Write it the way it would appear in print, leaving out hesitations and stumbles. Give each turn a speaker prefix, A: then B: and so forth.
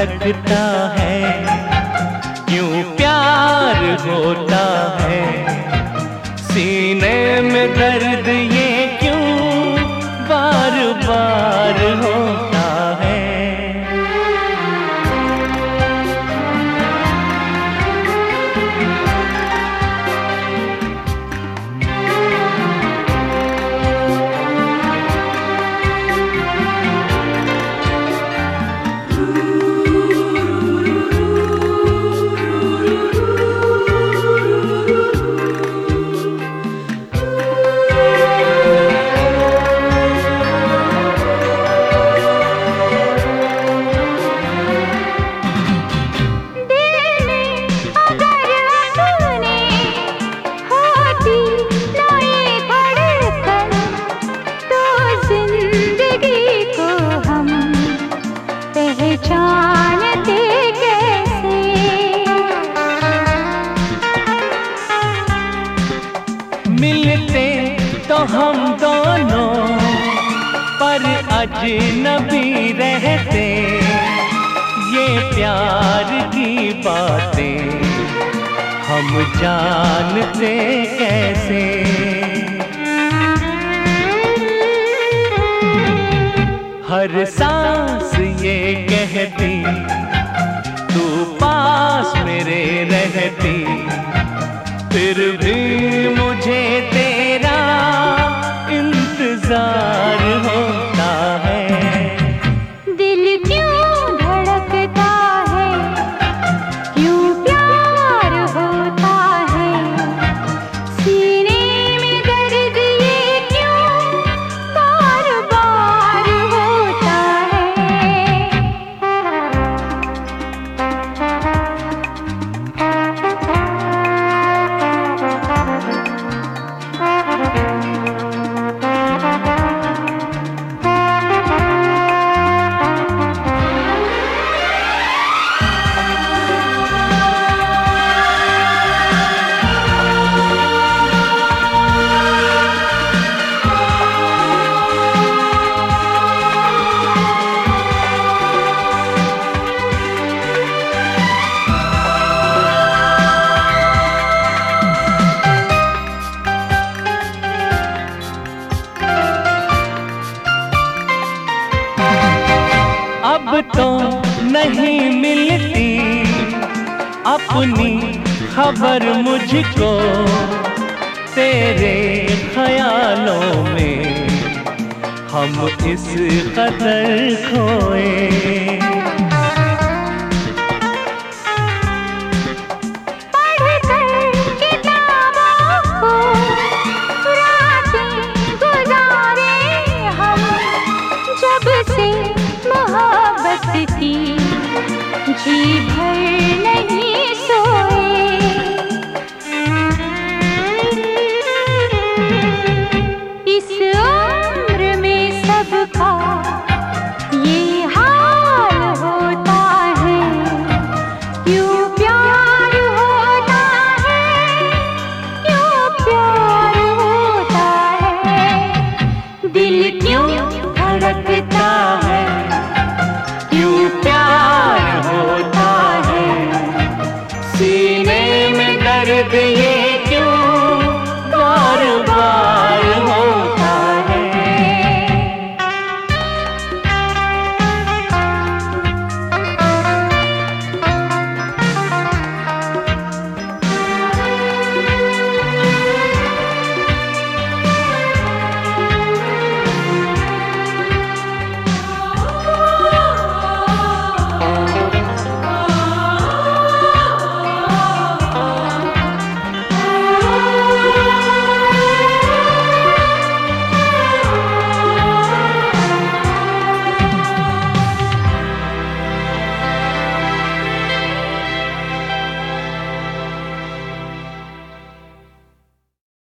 A: धड़कता है, क्यों प्यार होता है, सीने में दर्द ये क्यों बार बार होता है।
B: जानते कैसे
A: मिलते तो हम दोनों पर अजनबी रहते, ये प्यार की बातें हम जानते कैसे। हर सांस ये कहती तू पास मेरे रहती, फिर भी मुझे तेरा इंतजार होता है।
B: दिल क्यों धड़कता है, क्यों प्यार होता है, सीने में दर्द ये क्यों बार बार होता है।
A: अब तो नहीं मिलती अपनी खबर मुझको, तेरे ख्यालों में हम इस कदर खोए।
B: की जी भर नहीं सोए, इस उम्र में सबका ये हाल होता है, क्यों प्यार होता है, क्यों प्यार होता है। दिल क्यों धड़कता है, क्यों प्यार होता है, सीने में दर्द